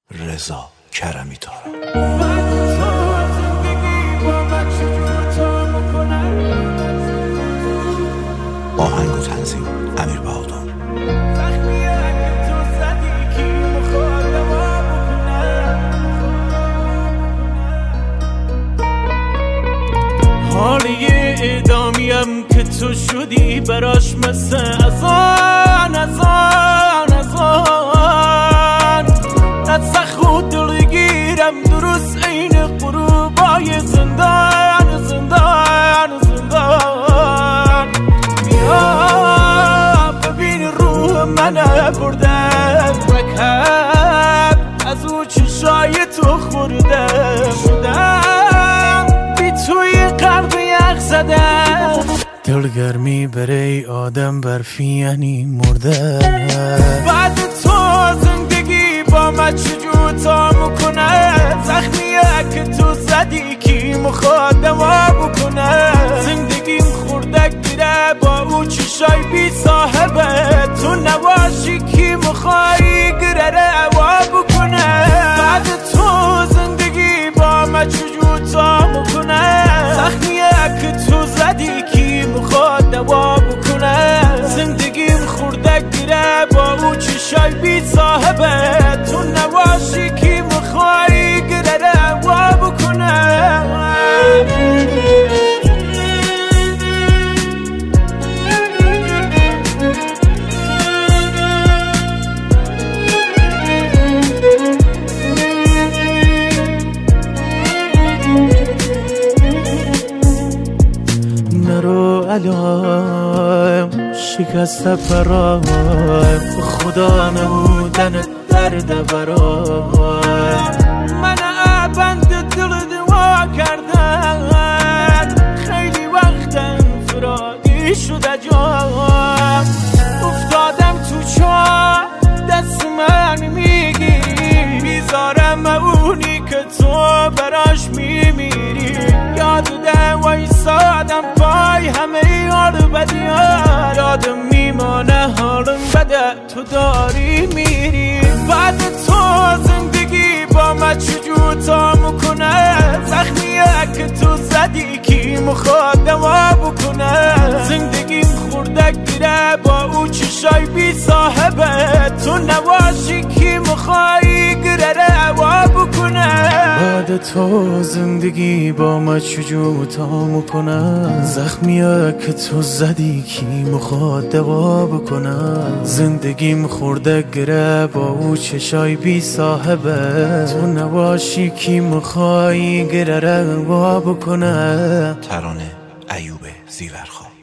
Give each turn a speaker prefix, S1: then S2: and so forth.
S1: رضا کرمی تارا. آهنگ و تنظیم امیر بهادر.
S2: حالی ادامیم که تو شدی براش مثل ازان نتسخ خود دلگیرم درست این قروبای زندان بیا ببین روح منه برده رکب از او چشای تو خورده شدم بی توی قلب یخ زده دلگرمی برای آدم برفی یعنی مرده بعد تو زندگی با من چجور تا میکنه زخمیه که تو زدی کی مخواد دوا بکنه زندگیم خوردک گیره با او چشای بی صاحبه تو نواشی کی مخوایی گره روا بکنه بعد تو زندگی با من چجور تا میکنه زخمیه که تو زدی کی مخواد دوا بکنه زندگیم خوردک گیره با او چشای بی صاحبه تو نواشی کی مخوایی گره روا بکنه نرو علام شکسته پرایم خدا نبودن درد برایم من بند دل دوا کردن خیلی وقت انفرادی شده جام افتادم تو چاه دست من میگیری میذارم اونی که تو براش میمیری یاد ده وایسادم پای همه یار بدیار یادم میمانه حالم بده تو داری میری بعد تو زندگی با من چجور تا میکنه زخمیه که تو زدی کی مخواد دوا بکنه زندگیم خوردک گیره با او چشای بی صاحبه تو نواشی کی مخوایی گره روا بکنه بعد تو زندگی با من چجور تا میکنه زخمیه که تو زدی کی مخواد دوا بکنه زندگیم خوردک گیره با او چشای بی صاحبه تو نواشی کی مخوایی گره روا بکنه.
S1: ترانه ایوب زیورخان.